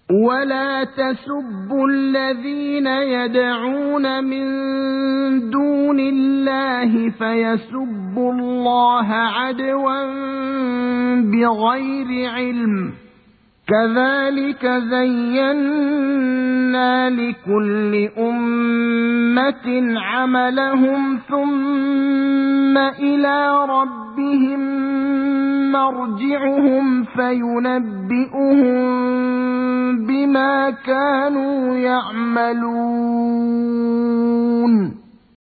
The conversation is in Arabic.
ولا تسبوا الذين يدعون من دون الله فيسبوا الله عدوا بغير علم كذلك زينا لكل أمة عملهم ثم إلى ربهم مرجعهم فينبئهم بما كانوا يعملون